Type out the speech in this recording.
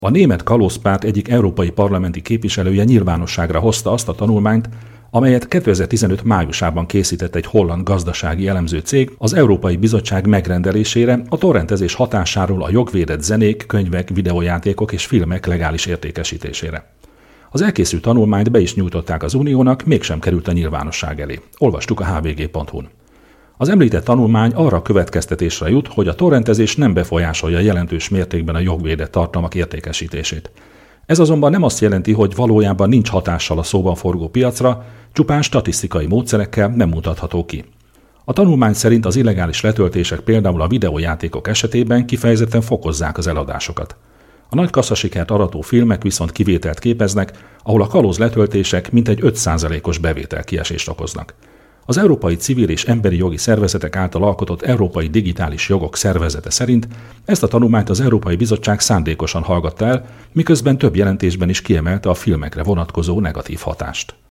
A német kalózpárt egyik európai parlamenti képviselője nyilvánosságra hozta azt a tanulmányt, amelyet 2015 májusában készített egy holland gazdasági elemző cég az Európai Bizottság megrendelésére a torrentezés hatásáról a jogvédett zenék, könyvek, videójátékok és filmek legális értékesítésére. Az elkészült tanulmányt be is nyújtották az Uniónak, mégsem került a nyilvánosság elé. Olvastuk a hvg.hu-n. Az említett tanulmány arra következtetésre jut, hogy a torrentezés nem befolyásolja jelentős mértékben a jogvédett tartalmak értékesítését. Ez azonban nem azt jelenti, hogy valójában nincs hatással a szóban forgó piacra, csupán statisztikai módszerekkel nem mutatható ki. A tanulmány szerint az illegális letöltések például a videójátékok esetében kifejezetten fokozzák az eladásokat. A nagy kasszasikert arató filmek viszont kivételt képeznek, ahol a kalóz letöltések mintegy 5%-os bevételkiesést okoznak. Az Európai Civil és Emberi Jogi Szervezetek által alkotott Európai Digitális Jogok Szervezete szerint ezt a tanulmányt az Európai Bizottság szándékosan hallgatta el, miközben több jelentésben is kiemelte a filmekre vonatkozó negatív hatást.